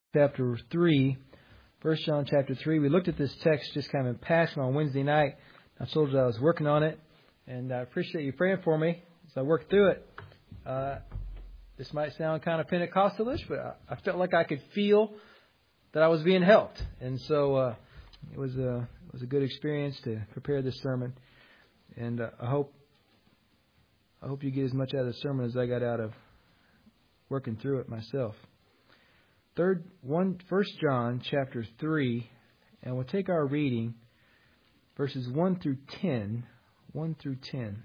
chapter 3. 1 John chapter 3. We looked at this text just kind of in passing on Wednesday night. I told you I was working on it, and I appreciate you praying for me as I worked through it. This might sound kind of Pentecostalish, but I felt like I could feel that I was being helped. And so it was a good experience to prepare this sermon. And I hope you get as much out of the sermon as I got out of working through it myself. 1 John chapter 3, and we'll take our reading, verses 1 through 10. 1 through 10.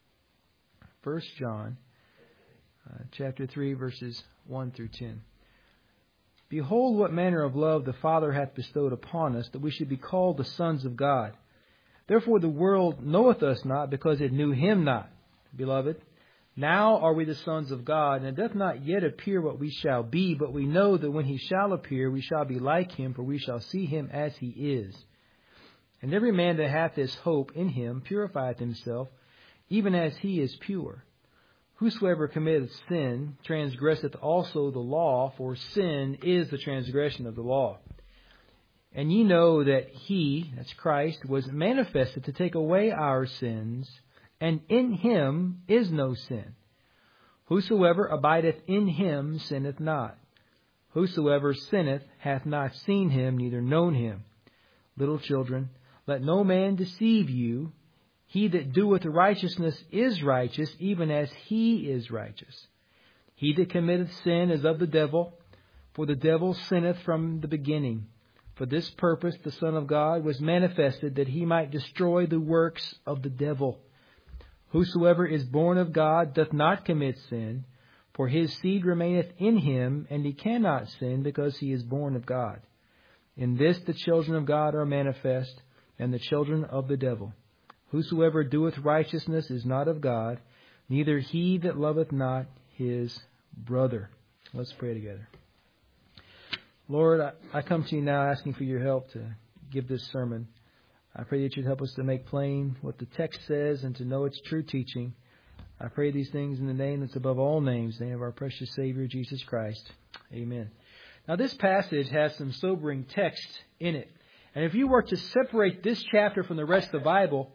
1 John chapter 3, verses 1 through 10. Behold, what manner of love the Father hath bestowed upon us, that we should be called the sons of God. Therefore the world knoweth us not, because it knew Him not. Beloved, now are we the sons of God, and it doth not yet appear what we shall be, but we know that when He shall appear, we shall be like Him, for we shall see Him as He is. And every man that hath this hope in Him purifieth himself, even as He is pure. Whosoever committeth sin transgresseth also the law, for sin is the transgression of the law. And ye know that He, that's Christ, was manifested to take away our sins, and in Him is no sin. Whosoever abideth in Him sinneth not. Whosoever sinneth hath not seen Him, neither known Him. Little children, let no man deceive you. He that doeth righteousness is righteous, even as He is righteous. He that committeth sin is of the devil, for the devil sinneth from the beginning. For this purpose the Son of God was manifested, that He might destroy the works of the devil. Whosoever is born of God doth not commit sin, for his seed remaineth in him, and he cannot sin, because he is born of God. In this the children of God are manifest, and the children of the devil. Whosoever doeth righteousness is not of God, neither he that loveth not his brother. Let's pray together. Lord, I come to you now asking for your help to give this sermon. I pray that you'd help us to make plain what the text says and to know its true teaching. I pray these things in the name that's above all names, the name of our precious Savior, Jesus Christ. Amen. Now, this passage has some sobering text in it. And if you were to separate this chapter from the rest of the Bible,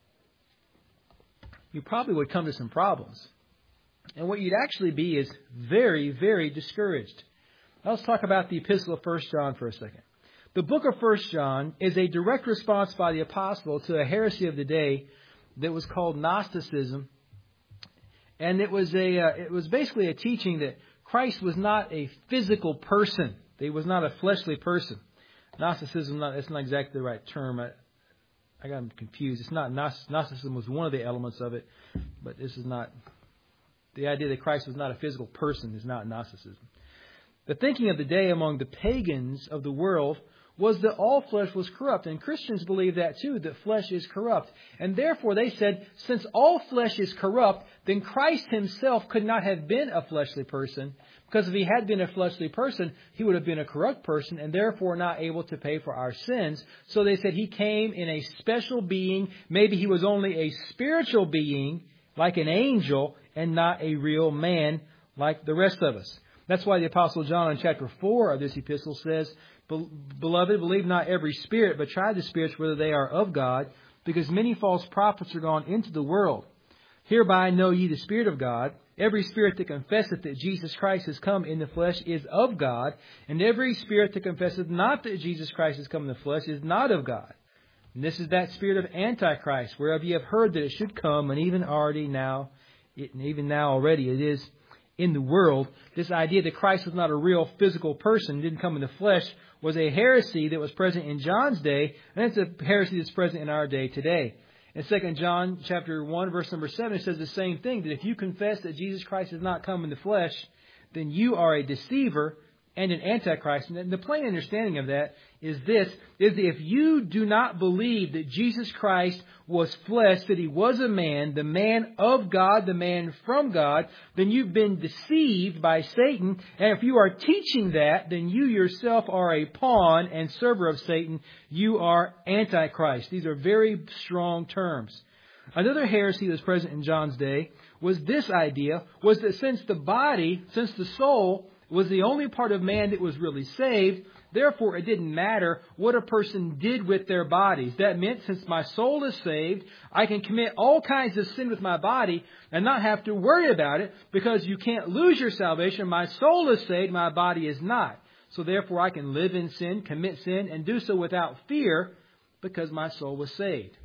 you probably would come to some problems. And what you'd actually be is very, very discouraged. Now, let's talk about the epistle of 1 John for a second. The book of 1 John is a direct response by the apostle to a heresy of the day that was called Gnosticism. And it was basically a teaching that Christ was not a physical person. He was not a fleshly person. Gnosticism, that's not exactly the right term. I got confused. It's not Gnosticism was one of the elements of it, but this is not. The idea that Christ was not a physical person is not Gnosticism. The thinking of the day among the pagans of the world was that all flesh was corrupt. And Christians believe that too, that flesh is corrupt. And therefore they said, since all flesh is corrupt, then Christ Himself could not have been a fleshly person. Because if He had been a fleshly person, He would have been a corrupt person and therefore not able to pay for our sins. So they said He came in a special being. Maybe He was only a spiritual being, like an angel, and not a real man like the rest of us. That's why the Apostle John in chapter 4 of this epistle says, Beloved, believe not every spirit, but try the spirits whether they are of God, because many false prophets are gone into the world. Hereby know ye the Spirit of God. Every spirit that confesseth that Jesus Christ is come in the flesh is of God, and every spirit that confesseth not that Jesus Christ is come in the flesh is not of God. And this is that spirit of Antichrist, whereof ye have heard that it should come, and even now already it is in the world. This idea that Christ was not a real physical person, didn't come in the flesh, was a heresy that was present in John's day, and it's a heresy that's present in our day today. In 2 John chapter 1, verse number 7, it says the same thing, that if you confess that Jesus Christ has not come in the flesh, then you are a deceiver and an antichrist. And the plain understanding of that is this, is that if you do not believe that Jesus Christ was flesh, that He was a man, the man of God, the man from God, then you've been deceived by Satan. And if you are teaching that, then you yourself are a pawn and server of Satan. You are Antichrist. These are very strong terms. Another heresy that was present in John's day was this idea, was that since the soul was the only part of man that was really saved. Therefore, it didn't matter what a person did with their bodies. That meant since my soul is saved, I can commit all kinds of sin with my body and not have to worry about it, because you can't lose your salvation. My soul is saved, my body is not. So therefore, I can live in sin, commit sin, and do so without fear, because my soul was saved.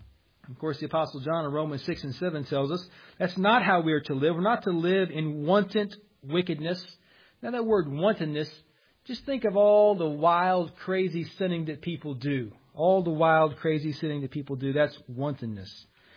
Of course, the Apostle John in Romans 6 and 7 tells us that's not how we are to live. We're not to live in wanton wickedness. Now, that word wantonness, just think of all the wild, crazy sinning that people do. All the wild, crazy sinning that people do, that's wantonness.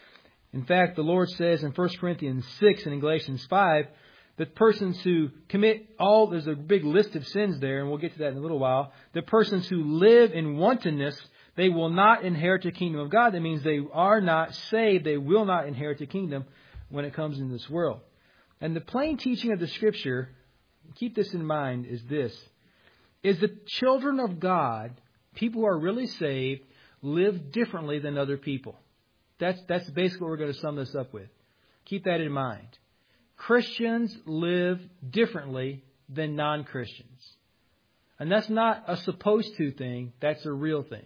In fact, the Lord says in 1 Corinthians 6 and in Galatians 5 that persons who commit there's a big list of sins there, and we'll get to that in a little while. The persons who live in wantonness, they will not inherit the kingdom of God. That means they are not saved. They will not inherit the kingdom when it comes in this world. And the plain teaching of the Scripture, keep this in mind, is this. Is the children of God, people who are really saved, live differently than other people. That's basically what we're going to sum this up with. Keep that in mind. Christians live differently than non-Christians. And that's not a supposed to thing. That's a real thing.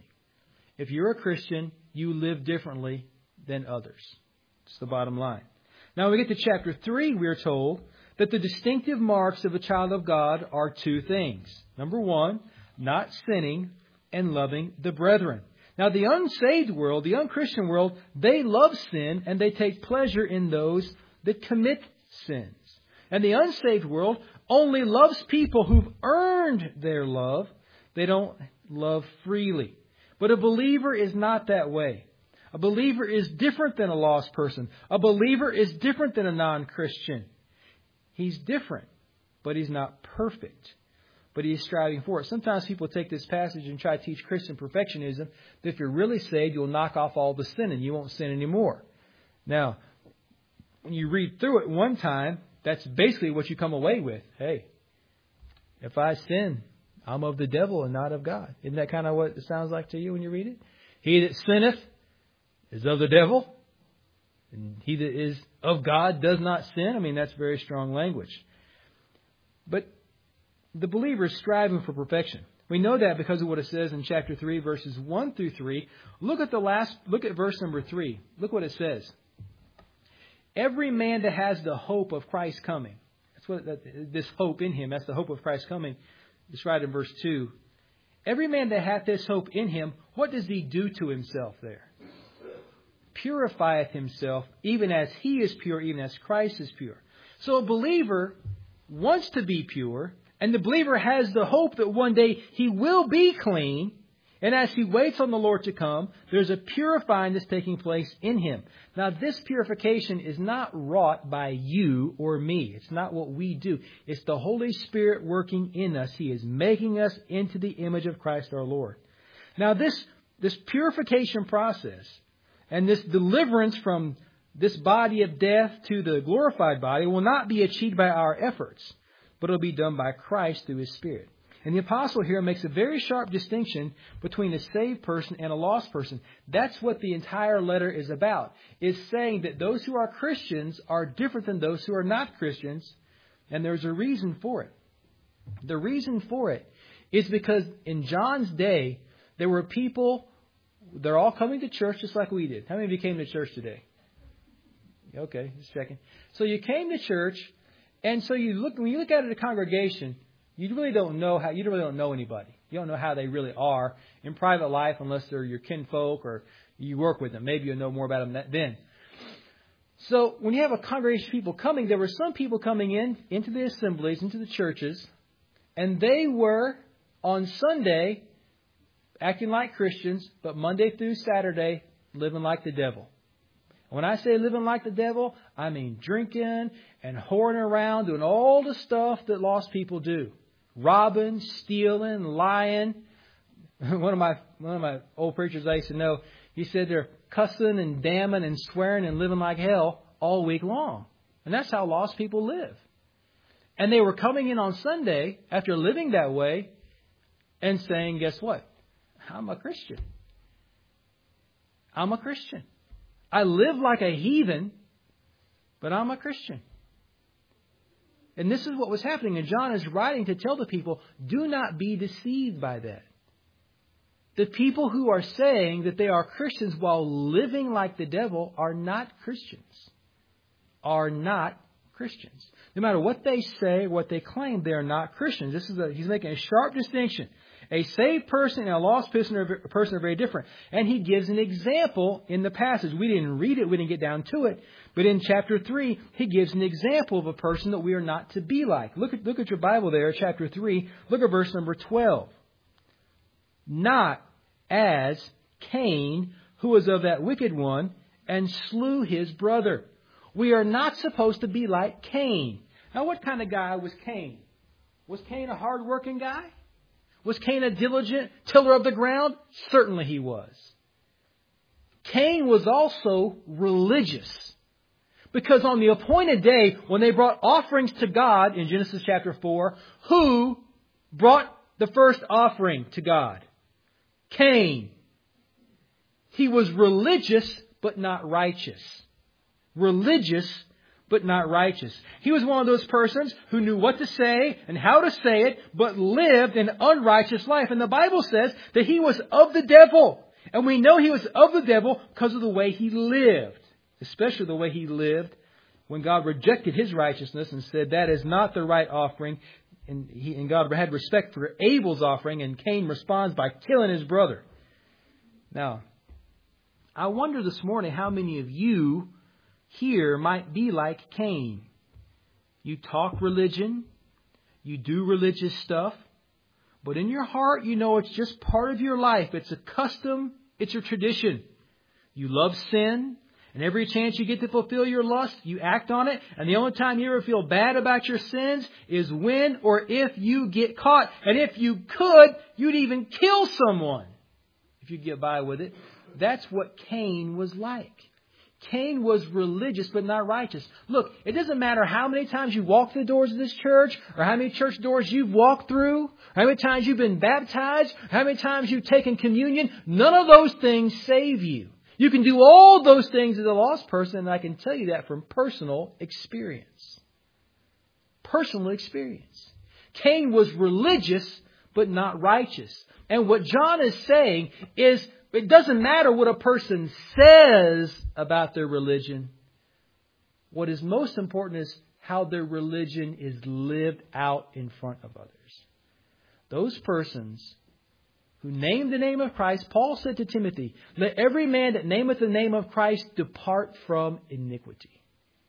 If you're a Christian, you live differently than others. It's the bottom line. Now we get to chapter 3, we're told that the distinctive marks of a child of God are two things. Number one, not sinning and loving the brethren. Now the unsaved world, the unchristian world, they love sin and they take pleasure in those that commit sins. And the unsaved world only loves people who've earned their love. They don't love freely. But a believer is not that way. A believer is different than a lost person. A believer is different than a non-Christian. He's different, but he's not perfect. But he is striving for it. Sometimes people take this passage and try to teach Christian perfectionism, that if you're really saved, you'll knock off all the sin and you won't sin anymore. Now, when you read through it one time, that's basically what you come away with. Hey, if I sin, I'm of the devil and not of God. Isn't that kind of what it sounds like to you when you read it? He that sinneth is of the devil, and he that is of God does not sin. I mean, that's very strong language. But the believer is striving for perfection. We know that because of what it says in chapter 3, verses 1 through 3. Look at verse number 3. Look what it says. Every man that has the hope of Christ coming. That's what this hope in him. That's the hope of Christ coming. Described in verse 2. Every man that hath this hope in him, what does he do to himself there? Purifieth himself, even as he is pure, even as Christ is pure. So a believer wants to be pure, and the believer has the hope that one day he will be clean. And as he waits on the Lord to come, there's a purifying that's taking place in him. Now, this purification is not wrought by you or me. It's not what we do. It's the Holy Spirit working in us. He is making us into the image of Christ our Lord. Now, this purification process and this deliverance from this body of death to the glorified body will not be achieved by our efforts, but it will be done by Christ through His Spirit. And the apostle here makes a very sharp distinction between a saved person and a lost person. That's what the entire letter is about. It's saying that those who are Christians are different than those who are not Christians. And there's a reason for it. The reason for it is because in John's day, there were people, they're all coming to church just like we did. How many of you came to church today? Okay, just checking. So you came to church, and so when you look at a congregation, you really don't know anybody. You don't know how they really are in private life unless they're your kinfolk or you work with them. Maybe you'll know more about them then. So when you have a congregation of people coming, there were some people coming into the assemblies, into the churches, and they were on Sunday acting like Christians, but Monday through Saturday living like the devil. When I say living like the devil, I mean drinking and whoring around, doing all the stuff that lost people do. Robbing, stealing, lying. One of my old preachers I used to know, he said they're cussing and damning and swearing and living like hell all week long. And that's how lost people live. And they were coming in on Sunday after living that way and saying, guess what? I'm a Christian. I'm a Christian. I live like a heathen, but I'm a Christian. And this is what was happening. And John is writing to tell the people, do not be deceived by that. The people who are saying that they are Christians while living like the devil are not Christians. Are not Christians. No matter what they say, what they claim, they are not Christians. He's making a sharp distinction. A saved person and a lost person are very different. And he gives an example in the passage. We didn't read it. We didn't get down to it. But in chapter 3, he gives an example of a person that we are not to be like. Look at your Bible there, chapter 3. Look at verse number 12. Not as Cain, who was of that wicked one, and slew his brother. We are not supposed to be like Cain. Now, what kind of guy was Cain? Was Cain a hard-working guy? Was Cain a diligent tiller of the ground? Certainly he was. Cain was also religious. Because on the appointed day, when they brought offerings to God in Genesis chapter 4, who brought the first offering to God? Cain. He was religious, but not righteous. Religious, but not righteous. He was one of those persons who knew what to say and how to say it, but lived an unrighteous life. And the Bible says that he was of the devil. And we know he was of the devil because of the way he lived. Especially the way he lived when God rejected his righteousness and said that is not the right offering. And God had respect for Abel's offering, and Cain responds by killing his brother. Now, I wonder this morning how many of you here might be like Cain. You talk religion, you do religious stuff, but in your heart you know it's just part of your life. It's a custom, it's a tradition. You love sin, and every chance you get to fulfill your lust, you act on it. And the only time you ever feel bad about your sins is when or if you get caught. And if you could, you'd even kill someone if you get by with it. That's what Cain was like. Cain was religious but not righteous. Look, it doesn't matter how many times you walk through the doors of this church, or how many church doors you've walked through, or how many times you've been baptized, or how many times you've taken communion. None of those things save you. You can do all those things as a lost person, and I can tell you that from personal experience. Personal experience. Cain was religious but not righteous. And what John is saying is, it doesn't matter what a person says about their religion. What is most important is how their religion is lived out in front of others. Those persons who name the name of Christ, Paul said to Timothy, let every man that nameth the name of Christ depart from iniquity.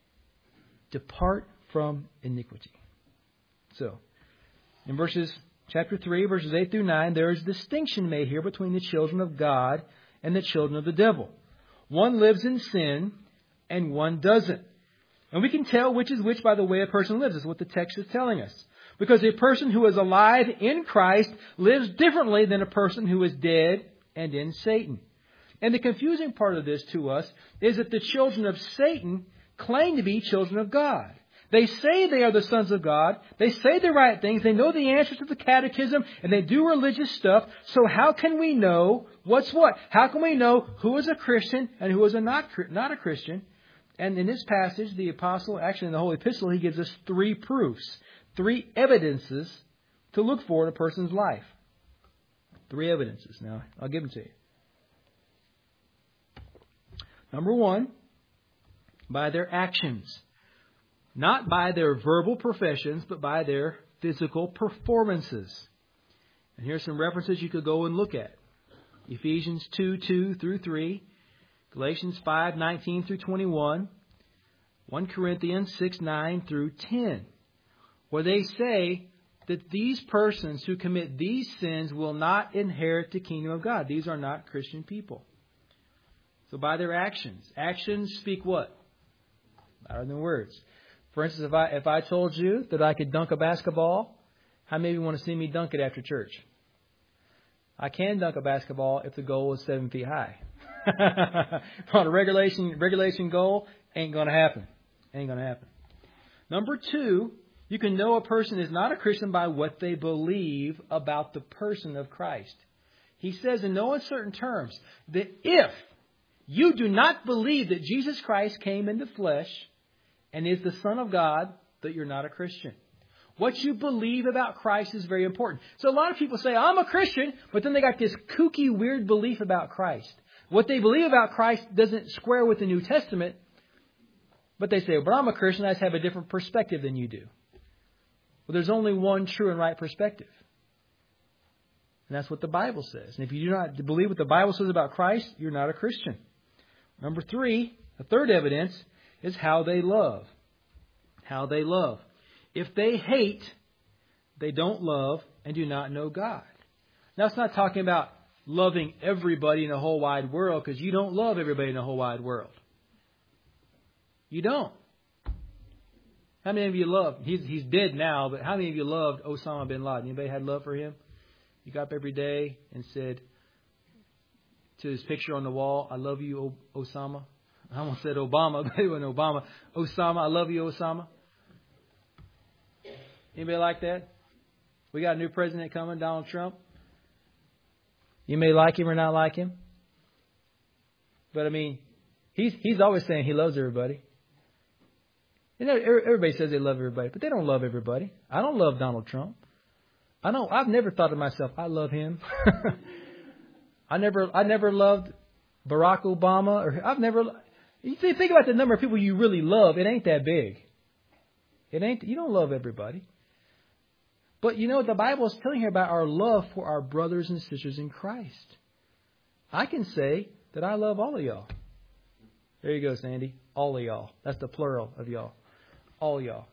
Depart from iniquity. So, in chapter 3, verses 8 through 9, there is a distinction made here between the children of God and the children of the devil. One lives in sin and one doesn't. And we can tell which is which by the way a person lives. That's what the text is telling us. Because a person who is alive in Christ lives differently than a person who is dead and in Satan. And the confusing part of this to us is that the children of Satan claim to be children of God. They say they are the sons of God. They say the right things. They know the answers to the catechism, and they do religious stuff. So how can we know what's what? How can we know who is a Christian and who is not a Christian? And in this passage, the apostle, actually in the whole epistle, he gives us 3 proofs, 3 evidences to look for in a person's life. 3 evidences. Now, I'll give them to you. Number 1, by their actions. Not by their verbal professions, but by their physical performances. And here's some references you could go and look at. Ephesians 2:2 through 3. Galatians 5:19 through 21. 1 Corinthians 6:9 through 10. Where they say that these persons who commit these sins will not inherit the kingdom of God. These are not Christian people. So by their actions. Actions speak what? Louder than words. For instance, if I told you that I could dunk a basketball, how many of you want to see me dunk it after church? I can dunk a basketball if the goal is 7 feet high. On a regulation goal, ain't going to happen. Ain't going to happen. Number 2, you can know a person is not a Christian by what they believe about the person of Christ. He says in no uncertain terms that if you do not believe that Jesus Christ came in the flesh and is the Son of God, that you're not a Christian. What you believe about Christ is very important. So a lot of people say, I'm a Christian, but then they got this kooky, weird belief about Christ. What they believe about Christ doesn't square with the New Testament, but they say, but I'm a Christian, I just have a different perspective than you do. Well, there's only one true and right perspective. And that's what the Bible says. And if you do not believe what the Bible says about Christ, you're not a Christian. Number 3, the third evidence is how they love. How they love. If they hate, they don't love and do not know God. Now, it's not talking about loving everybody in the whole wide world, because you don't love everybody in the whole wide world. You don't. How many of you love? He's dead now, but how many of you loved Osama bin Laden? Anybody had love for him? You got up every day and said to his picture on the wall, I love you, Osama. I almost said Obama, but it wasn't Obama. Osama, I love you, Osama. Anybody like that? We got a new president coming, Donald Trump. You may like him or not like him. But I mean, he's always saying he loves everybody. You know, everybody says they love everybody, but they don't love everybody. I don't love Donald Trump. I've never thought to myself, I love him. I never loved Barack Obama, or you think about the number of people you really love, it ain't that big. You don't love everybody. But you know what the Bible is telling you about our love for our brothers and sisters in Christ. I can say that I love all of y'all. There you go, Sandy. All of y'all. That's the plural of y'all. All y'all.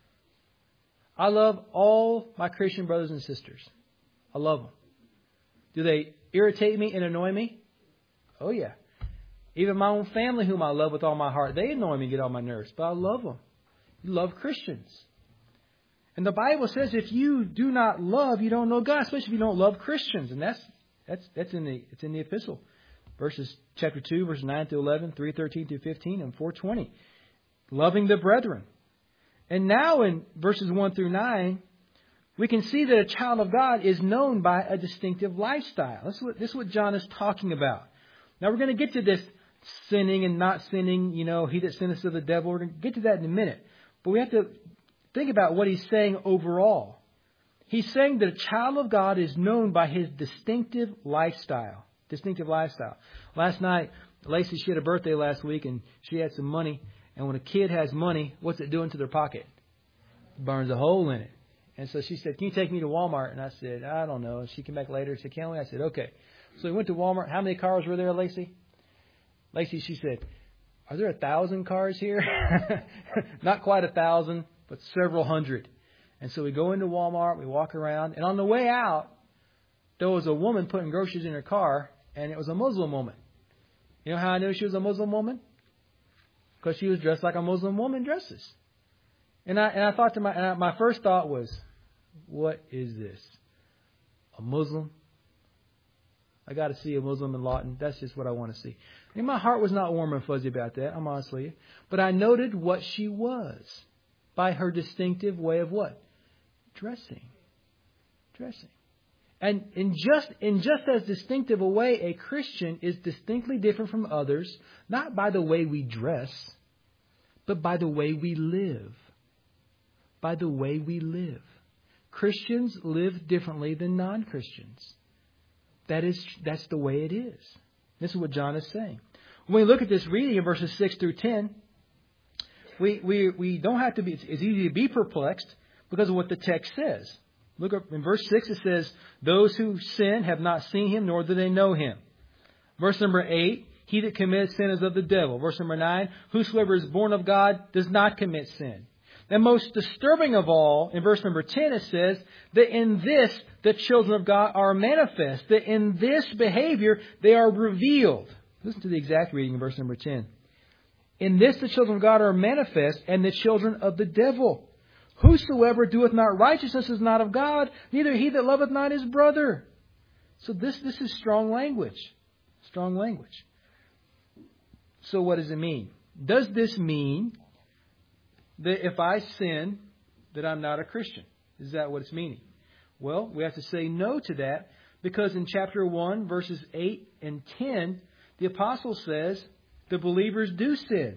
I love all my Christian brothers and sisters. I love them. Do they irritate me and annoy me? Oh, yeah. Even my own family, whom I love with all my heart, they annoy me and get on my nerves. But I love them. You love Christians. And the Bible says if you do not love, you don't know God, especially if you don't love Christians. And it's in the epistle. Verses chapter 2, verses 9 through 11, 3:13 through 15, and 4:20. Loving the brethren. And now in verses 1 through 9, we can see that a child of God is known by a distinctive lifestyle. This is what John is talking about. Now we're going to get to this sinning and not sinning, he that sinneth of the devil. We're going to get to that in a minute. But we have to think about what he's saying overall. He's saying that a child of God is known by his distinctive lifestyle. Distinctive lifestyle. Last night, Lacey, she had a birthday last week, and she had some money. And when a kid has money, what's it doing to their pocket? It burns a hole in it. And so she said, can you take me to Walmart? And I said, I don't know. And she came back later and said, can we? I said, okay. So we went to Walmart. How many cars were there, Lacey? Lacey, she said, are there 1,000 cars here? Not quite 1,000, but several hundred. And so we go into Walmart, we walk around, and on the way out, there was a woman putting groceries in her car, and it was a Muslim woman. You know how I knew she was a Muslim woman? Because she was dressed like a Muslim woman dresses. And I thought to my first thought was, what is this? A Muslim? I got to see a Muslim in Lawton. That's just what I want to see. And my heart was not warm and fuzzy about that, I'm honest with you. But I noted what she was by her distinctive way of what? Dressing. And in just as distinctive a way, a Christian is distinctly different from others, not by the way we dress, but by the way we live. By the way we live. Christians live differently than non-Christians. That's the way it is. This is what John is saying. When we look at this reading in verses 6 through 10, we don't have to be, it's easy to be perplexed because of what the text says. Look up in verse 6, it says, those who sin have not seen him, nor do they know him. Verse number 8, he that commits sin is of the devil. Verse number 9, whosoever is born of God does not commit sin. And most disturbing of all, in verse number 10, it says that in this the children of God are manifest. That in this behavior they are revealed. Listen to the exact reading in verse number 10. In this the children of God are manifest, and the children of the devil. Whosoever doeth not righteousness is not of God, neither he that loveth not his brother. So this is strong language. Strong language. So what does it mean? Does this mean that if I sin, that I'm not a Christian? Is that what it's meaning? Well, we have to say no to that, because in chapter 1, verses 8 and 10, the apostle says the believers do sin.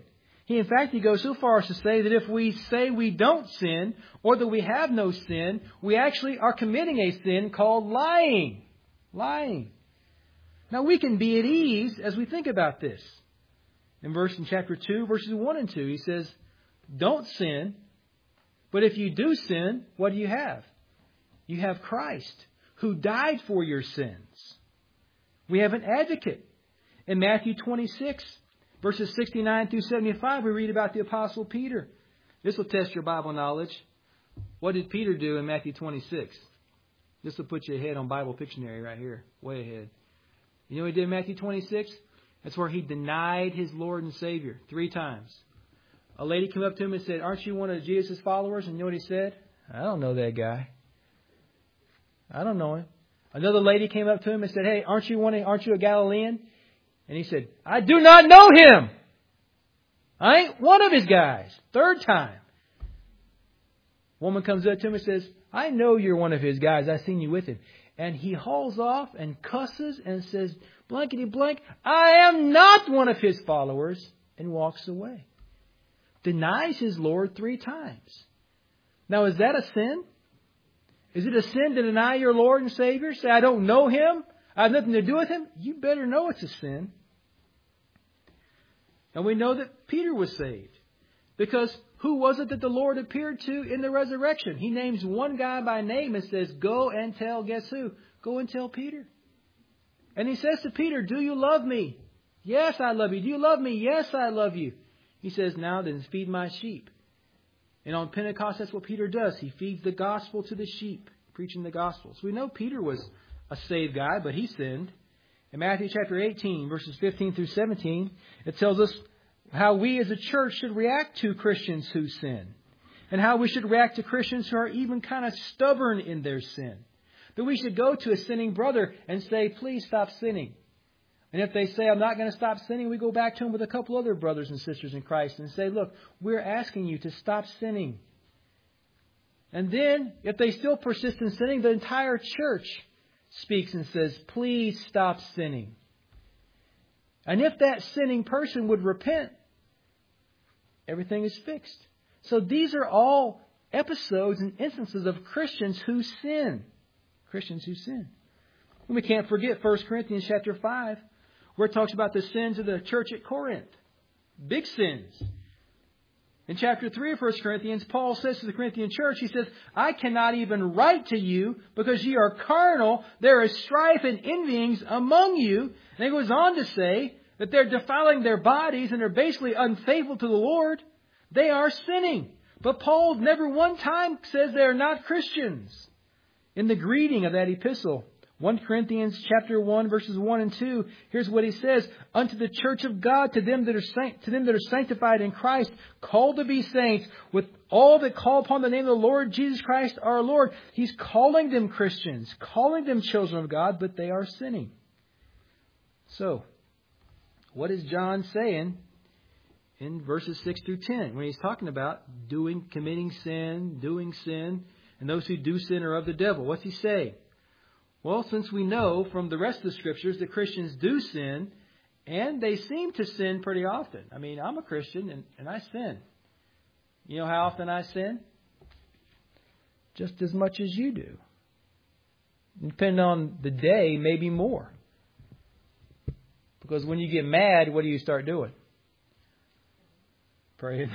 In fact, he goes so far as to say that if we say we don't sin or that we have no sin, we actually are committing a sin called lying. Lying. Now we can be at ease as we think about this. In chapter 2, verses 1 and 2, he says, don't sin, but if you do sin, what do you have? You have Christ, who died for your sins. We have an advocate. In Matthew 26, verses 69 through 75, we read about the Apostle Peter. This will test your Bible knowledge. What did Peter do in Matthew 26? This will put you ahead on Bible Pictionary right here. Way ahead. You know what he did in Matthew 26? That's where he denied his Lord and Savior 3 times. A lady came up to him and said, aren't you one of Jesus' followers? And you know what he said? I don't know that guy. I don't know him. Another lady came up to him and said, hey, aren't you a Galilean? And he said, I do not know him. I ain't one of his guys. 3rd time. Woman comes up to him and says, I know you're one of his guys. I've seen you with him. And he hauls off and cusses and says, blankety blank, I am not one of his followers, and walks away. Denies his Lord 3 times. Now, is that a sin? Is it a sin to deny your Lord and Savior? Say, I don't know him. I have nothing to do with him. You better know it's a sin. And we know that Peter was saved. Because who was it that the Lord appeared to in the resurrection? He names one guy by name and says, go and tell, guess who? Go and tell Peter. And he says to Peter, do you love me? Yes, I love you. Do you love me? Yes, I love you. He says, now then, feed my sheep. And on Pentecost, that's what Peter does. He feeds the gospel to the sheep, preaching the gospel. So we know Peter was a saved guy, but he sinned. In Matthew chapter 18, verses 15 through 17, it tells us how we as a church should react to Christians who sin. And how we should react to Christians who are even kind of stubborn in their sin. That we should go to a sinning brother and say, please stop sinning. And if they say, I'm not going to stop sinning, we go back to them with a couple other brothers and sisters in Christ and say, look, we're asking you to stop sinning. And then, if they still persist in sinning, the entire church speaks and says, please stop sinning. And if that sinning person would repent, everything is fixed. So these are all episodes and instances of Christians who sin. Christians who sin. And we can't forget 1 Corinthians chapter 5, where it talks about the sins of the church at Corinth. Big sins. In chapter 3 of 1 Corinthians, Paul says to the Corinthian church, he says, I cannot even write to you because ye are carnal. There is strife and envyings among you. And he goes on to say that they're defiling their bodies and they're basically unfaithful to the Lord. They are sinning. But Paul never one time says they are not Christians. In the greeting of that epistle, 1 Corinthians chapter 1, verses 1 and 2, here's what he says. Unto the church of God, to them that are sanctified in Christ, called to be saints, with all that call upon the name of the Lord Jesus Christ our Lord. He's calling them Christians, calling them children of God, but they are sinning. So, what is John saying in verses 6 through 10 when he's talking about committing sin, doing sin, and those who do sin are of the devil? What's he saying? Well, since we know from the rest of the Scriptures that Christians do sin, and they seem to sin pretty often. I mean, I'm a Christian and I sin. You know how often I sin? Just as much as you do. Depending on the day, maybe more. Because when you get mad, what do you start doing? Praying.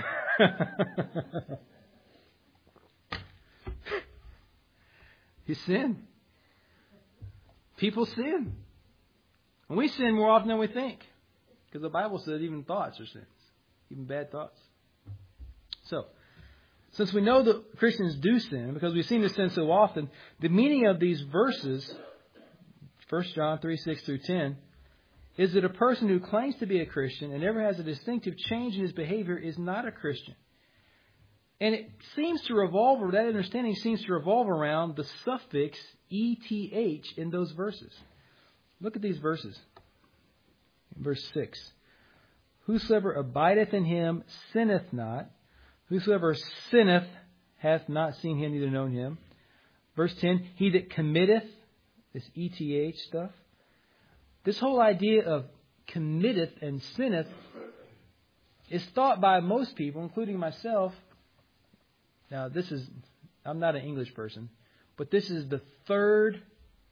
You sin. People sin. And we sin more often than we think. Because the Bible says even thoughts are sins. Even bad thoughts. So, since we know that Christians do sin, because we've seen this sin so often, the meaning of these verses, 1 John 3, 6 through 10, is that a person who claims to be a Christian and never has a distinctive change in his behavior is not a Christian. And it seems to revolve, or that understanding seems to revolve around the suffix ETH in those verses. Look at these verses. Verse 6. Whosoever abideth in him sinneth not. Whosoever sinneth hath not seen him, neither known him. Verse 10. He that committeth, this ETH stuff. This whole idea of committeth and sinneth is thought by most people, including myself. Now, I'm not an English person, but this is the third.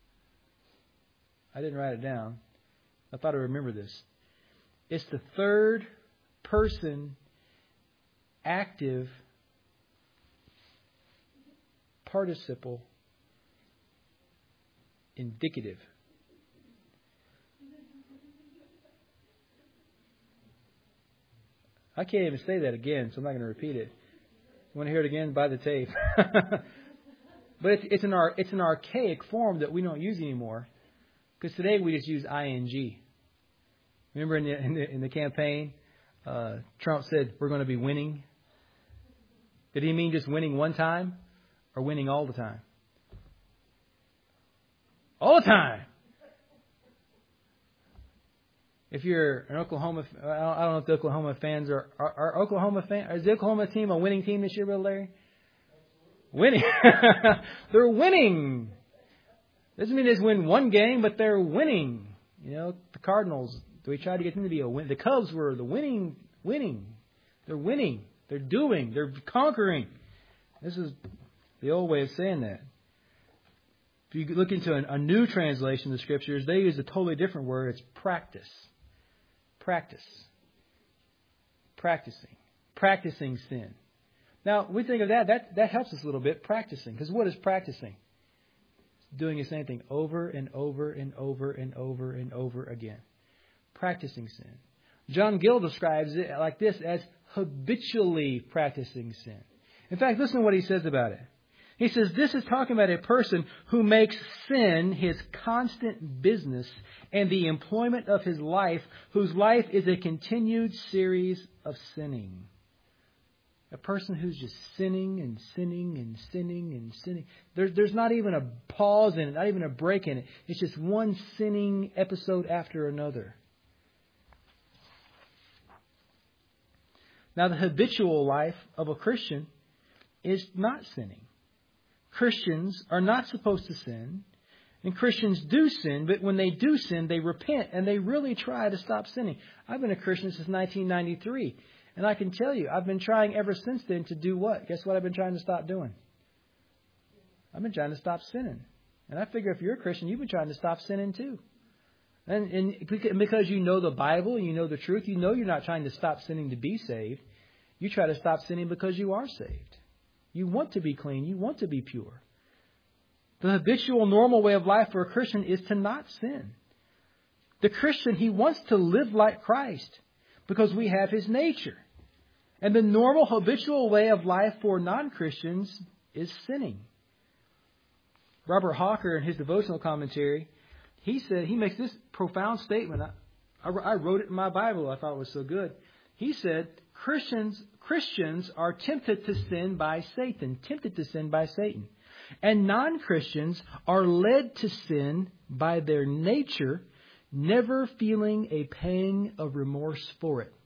I didn't write it down. I thought I remember this. It's the third person active participle indicative. I can't even say that again, so I'm not going to repeat it. You want to hear it again? Buy the tape. But it's an archaic form that we don't use anymore, because today we just use ing. Remember in the campaign, Trump said we're going to be winning. Did he mean just winning one time, or winning all the time? All the time. If you're an Oklahoma, I don't know if the Oklahoma fans are Oklahoma fans. Is the Oklahoma team a winning team this year, Brother Larry? Winning. They're winning. Doesn't mean they just win one game, but they're winning. You know, the Cardinals, we tried to get them to be a win. The Cubs were the winning. They're winning. They're doing. They're conquering. This is the old way of saying that. If you look into a new translation of the Scriptures, they use a totally different word. It's practice. Practice. Practicing sin. Now, we think of that helps us a little bit, practicing. Because what is practicing? It's doing the same thing over and over and over and over and over again. Practicing sin. John Gill describes it like this, as habitually practicing sin. In fact, listen to what he says about it. He says, this is talking about a person who makes sin his constant business and the employment of his life, whose life is a continued series of sinning. A person who's just sinning and sinning and sinning and sinning. There's not even a pause in it, not even a break in it. It's just one sinning episode after another. Now, the habitual life of a Christian is not sinning. Christians are not supposed to sin, and Christians do sin, but when they do sin, they repent, and they really try to stop sinning. I've been a Christian since 1993, and I can tell you, I've been trying ever since then to do what? Guess what I've been trying to stop doing? I've been trying to stop sinning. And I figure if you're a Christian, you've been trying to stop sinning too. And because you know the Bible and you know the truth, you know you're not trying to stop sinning to be saved. You try to stop sinning because you are saved. You want to be clean. You want to be pure. The habitual, normal way of life for a Christian is to not sin. The Christian, he wants to live like Christ because we have his nature. And the normal, habitual way of life for non-Christians is sinning. Robert Hawker, in his devotional commentary, he makes this profound statement. I wrote it in my Bible. I thought it was so good. He said, Christians are tempted to sin by Satan. And non-Christians are led to sin by their nature, never feeling a pang of remorse for it.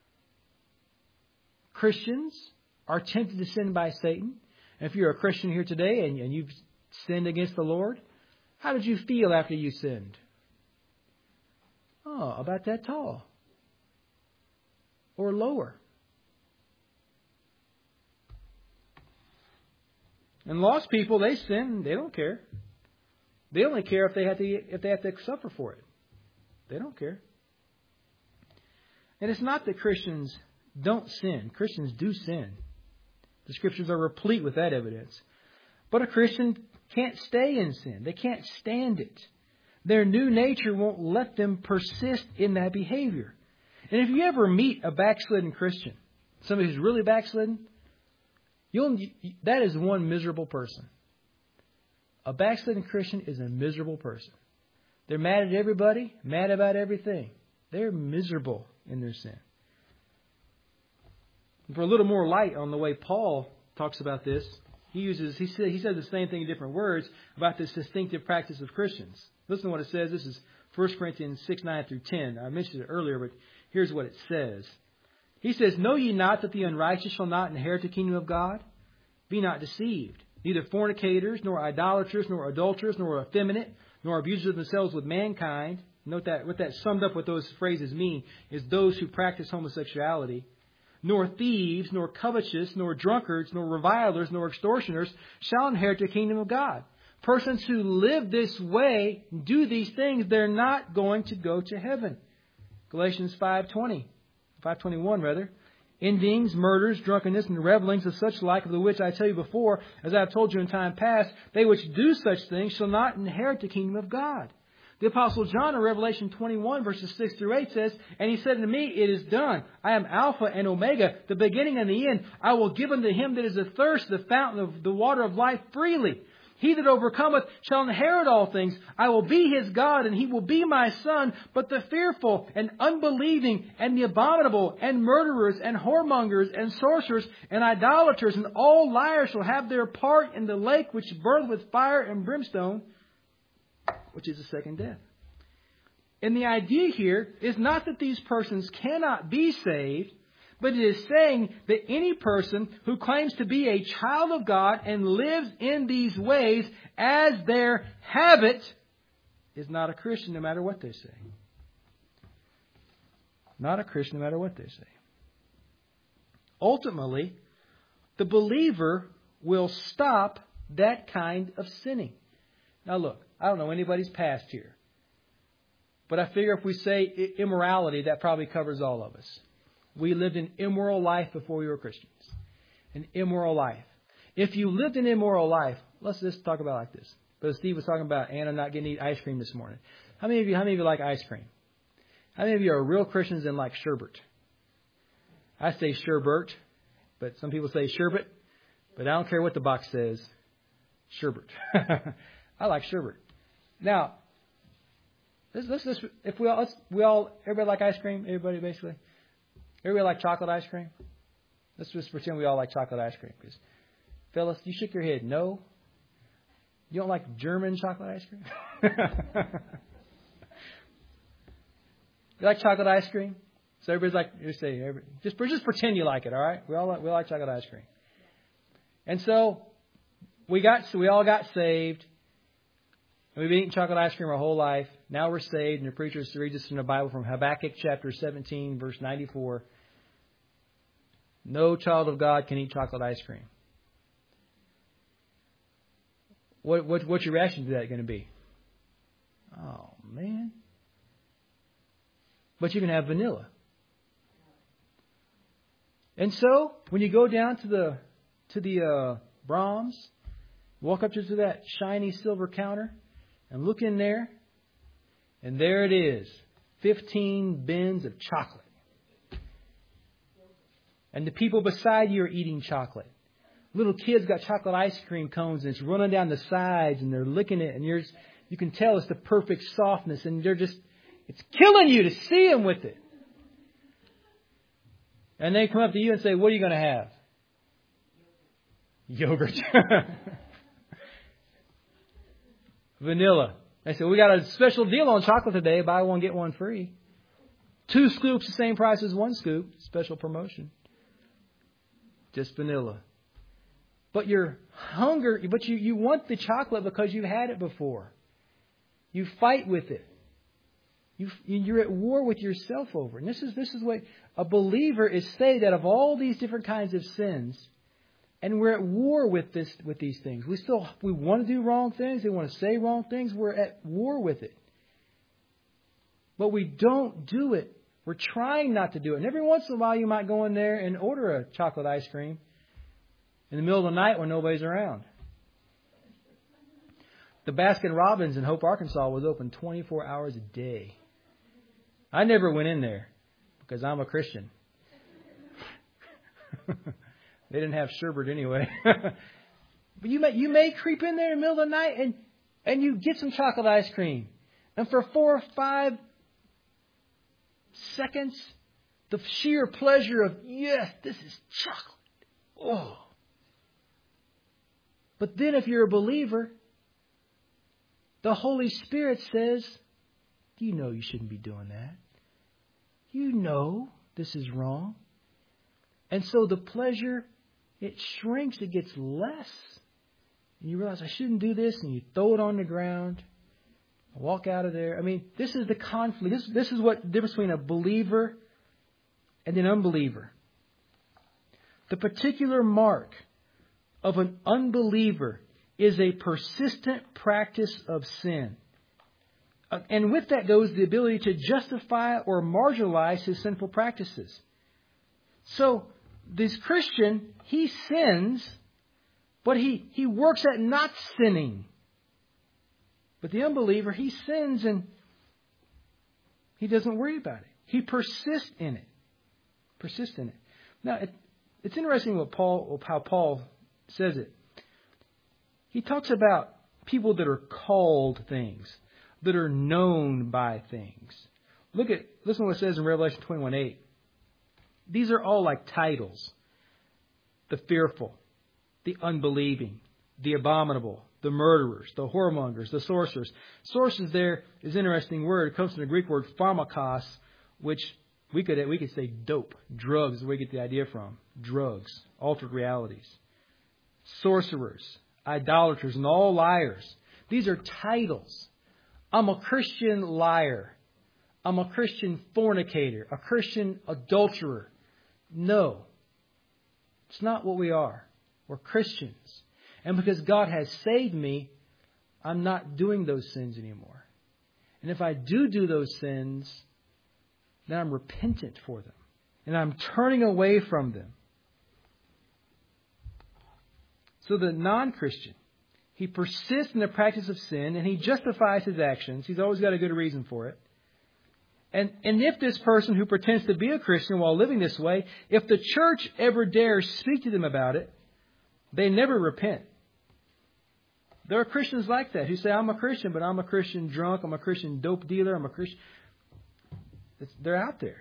Christians are tempted to sin by Satan. And if you're a Christian here today and you've sinned against the Lord, how did you feel after you sinned? Oh, about that tall. Or lower. And lost people, they sin. They don't care. They only care if they have to suffer for it. They don't care. And it's not that Christians don't sin. Christians do sin. The Scriptures are replete with that evidence. But a Christian can't stay in sin. They can't stand it. Their new nature won't let them persist in that behavior. And if you ever meet a backslidden Christian, somebody who's really backslidden, that is one miserable person. A backslidden Christian is a miserable person. They're mad at everybody, mad about everything. They're miserable in their sin. And for a little more light on the way Paul talks about this, he says the same thing in different words about this distinctive practice of Christians. Listen to what it says. This is 1 Corinthians 6:9-10. I mentioned it earlier, but here's what it says. He says, "Know ye not that the unrighteous shall not inherit the kingdom of God? Be not deceived. Neither fornicators, nor idolaters, nor adulterers, nor effeminate, nor abusers of themselves with mankind." Note that what that summed up what those phrases mean is those who practice homosexuality. nor thieves, nor covetous, nor drunkards, nor revilers, nor extortioners shall inherit the kingdom of God. Persons who live this way, do these things, they're not going to go to heaven. Galatians 5:21 rather. Envyings, murders, drunkenness, and revellings of such like, of the which I tell you before, as I have told you in time past, they which do such things shall not inherit the kingdom of God. The Apostle John in Revelation 21 verses 6 through 8 says, And he said unto me, It is done. I am Alpha and Omega, the beginning and the end. I will give unto him that is athirst the fountain of the water of life freely. He that overcometh shall inherit all things. I will be his God, and he will be my son. But the fearful and unbelieving and the abominable and murderers and whoremongers and sorcerers and idolaters and all liars shall have their part in the lake which burneth with fire and brimstone, which is the second death. And the idea here is not that these persons cannot be saved, but it is saying that any person who claims to be a child of God and lives in these ways as their habit is not a Christian no matter what they say. Not a Christian no matter what they say. Ultimately, the believer will stop that kind of sinning. Now look, I don't know anybody's past here, but I figure if we say immorality, that probably covers all of us. We lived an immoral life before we were Christians. An immoral life. If you lived an immoral life, let's just talk about it like this. But Steve was talking about Anna not getting to eat ice cream this morning. How many of you like ice cream? How many of you are real Christians and like sherbet? I say sherbet, but some people say sherbet. But I don't care what the box says. Sherbet. I like sherbet. Now, if everybody like ice cream? Everybody basically? Everybody like chocolate ice cream? Let's just pretend we all like chocolate ice cream. Because, fellas, you shook your head. No? You don't like German chocolate ice cream? You like chocolate ice cream? So everybody's like, you say, just pretend you like it, all right? We all like chocolate ice cream. And so we all got saved. And we've been eating chocolate ice cream our whole life. Now we're saved, and the preacher reads us in the Bible from Habakkuk chapter 17, verse 94. No child of God can eat chocolate ice cream. What's your reaction to that going to be? Oh, man. But you can have vanilla. And so, when you go down to the Brahms, walk up to that shiny silver counter, and look in there, and there it is, 15 bins of chocolate. And the people beside you are eating chocolate. Little kids got chocolate ice cream cones, and it's running down the sides, and they're licking it, and you can tell it's the perfect softness, and it's killing you to see them with it. And they come up to you and say, what are you going to have? Yogurt. Vanilla. They say, we got a special deal on chocolate today. Buy one, get one free. 2 scoops, the same price as 1 scoop. Special promotion. Just vanilla. But you're hungry, but you want the chocolate because you've had it before. You fight with it. You're at war with yourself over it. And this is what a believer is saved out of all these different kinds of sins. And we're at war with these things. We want to do wrong things. We want to say wrong things. We're at war with it. But we don't do it. We're trying not to do it. And every once in a while you might go in there and order a chocolate ice cream in the middle of the night when nobody's around. The Baskin Robbins in Hope, Arkansas was open 24 hours a day. I never went in there because I'm a Christian. They didn't have sherbet anyway. But you may creep in there in the middle of the night and you get some chocolate ice cream. And for 4 or 5 seconds, the sheer pleasure of, yes, this is chocolate. Oh. But then if you're a believer, the Holy Spirit says, you know you shouldn't be doing that. You know this is wrong. And so the pleasure, it shrinks, it gets less. And you realize, I shouldn't do this, and you throw it on the ground, walk out of there. I mean, this is the conflict. This is what the difference between a believer and an unbeliever. The particular mark of an unbeliever is a persistent practice of sin. And with that goes the ability to justify or marginalize his sinful practices. So this Christian, he sins, but he works at not sinning. But the unbeliever, he sins and he doesn't worry about it. He persists in it. Persists in it. Now, it's interesting how Paul says it. He talks about people that are called things, that are known by things. Listen to what it says in Revelation 21:8. These are all like titles. The fearful, the unbelieving, the abominable, the murderers, the whoremongers, the sorcerers. Sorcerers there is an interesting word. It comes from the Greek word pharmakos, which we could say dope. Drugs is where we get the idea from. Drugs, altered realities. Sorcerers, idolaters, and all liars. These are titles. I'm a Christian liar. I'm a Christian fornicator, a Christian adulterer. No, it's not what we are. We're Christians. And because God has saved me, I'm not doing those sins anymore. And if I do those sins, then I'm repentant for them. And I'm turning away from them. So the non-Christian, he persists in the practice of sin and he justifies his actions. He's always got a good reason for it. And if this person who pretends to be a Christian while living this way, if the church ever dares speak to them about it, they never repent. There are Christians like that who say, I'm a Christian, but I'm a Christian drunk, I'm a Christian dope dealer, I'm a Christian. They're out there.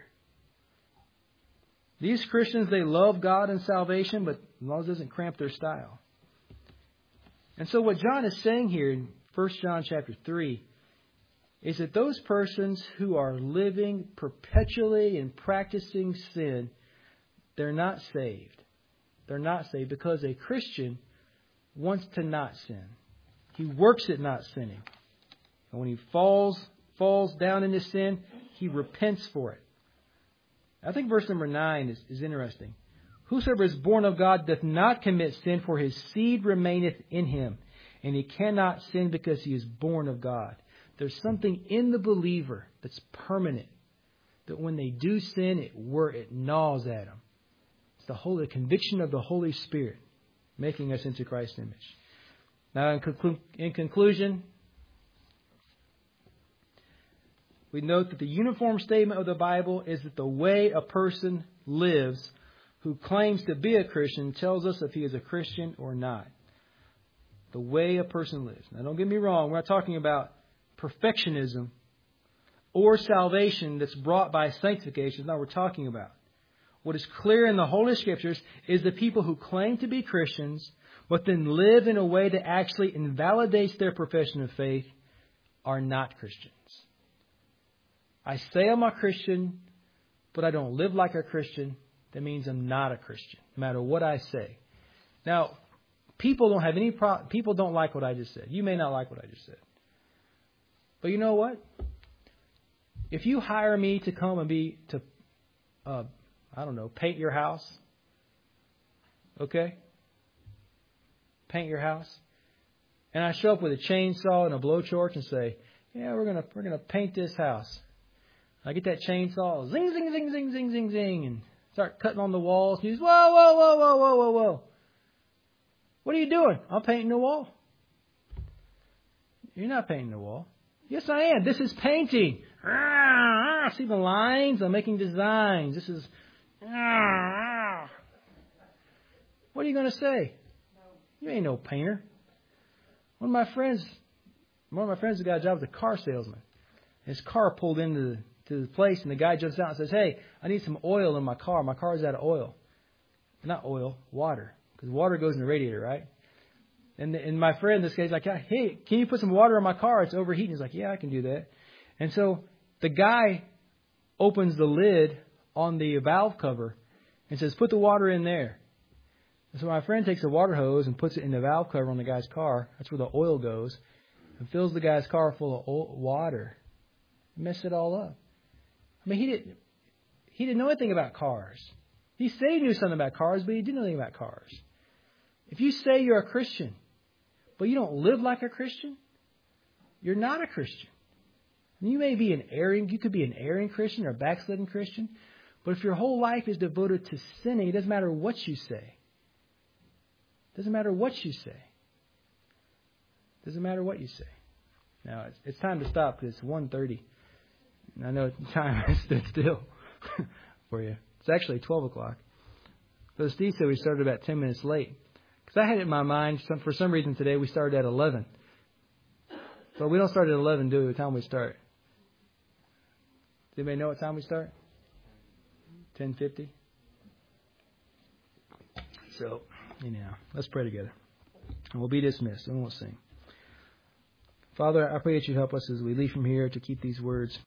These Christians, they love God and salvation, but as long as it doesn't cramp their style. And so what John is saying here in 1 John chapter 3 is that those persons who are living perpetually and practicing sin, they're not saved. They're not saved because a Christian wants to not sin. He works at not sinning. And when he falls down into sin, he repents for it. I think verse number 9 is interesting. Whosoever is born of God doth not commit sin, for his seed remaineth in him. And he cannot sin because he is born of God. There's something in the believer that's permanent. That when they do sin, it gnaws at them. It's the conviction of the Holy Spirit making us into Christ's image. Now, in conclusion, we note that the uniform statement of the Bible is that the way a person lives who claims to be a Christian tells us if he is a Christian or not. The way a person lives. Now, don't get me wrong. We're not talking about perfectionism or salvation that's brought by sanctification. That's not what we're talking about. What is clear in the Holy Scriptures is the people who claim to be Christians, but then live in a way that actually invalidates their profession of faith, are not Christians. I say I'm a Christian, but I don't live like a Christian. That means I'm not a Christian, no matter what I say. Now, people don't have any problem. People don't like what I just said. You may not like what I just said. But you know what? If you hire me to come and paint your house, okay? Paint your house. And I show up with a chainsaw and a blowtorch and say, yeah, we're gonna paint this house. I get that chainsaw, zing, zing, zing, zing, zing, zing, zing, and start cutting on the walls. And he's, whoa, whoa, whoa, whoa, whoa, whoa, whoa. What are you doing? I'm painting the wall. You're not painting the wall. Yes, I am. This is painting. See the lines? I'm making designs. This is... What are you going to say? You ain't no painter. One of my friends has got a job as a car salesman. His car pulled into the place, and the guy jumps out and says, hey, I need some oil in my car. My car is out of oil. Not oil, water. Because water goes in the radiator, right? And my friend, this guy's like, hey, can you put some water in my car? It's overheating. He's like, yeah, I can do that. And so the guy opens the lid on the valve cover and says, put the water in there. And so my friend takes a water hose and puts it in the valve cover on the guy's car. That's where the oil goes. And fills the guy's car full of water. Messed it all up. I mean, he didn't know anything about cars. He said he knew something about cars, but he didn't know anything about cars. If you say you're a Christian, but you don't live like a Christian, you're not a Christian. You may be you could be an erring Christian or a backslidden Christian, but if your whole life is devoted to sinning, it doesn't matter what you say. It doesn't matter what you say. It doesn't matter what you say. Now, it's time to stop because it's 1:30. And I know time has stood still for you. It's actually 12 o'clock. But Steve said we started about 10 minutes late. Because I had it in my mind, for some reason today, we started at 11. But we don't start at 11, do we? What time we start? Does anybody know what time we start? 10:50? So, anyhow, let's pray together. And we'll be dismissed and we'll sing. Father, I pray that you help us as we leave from here to keep these words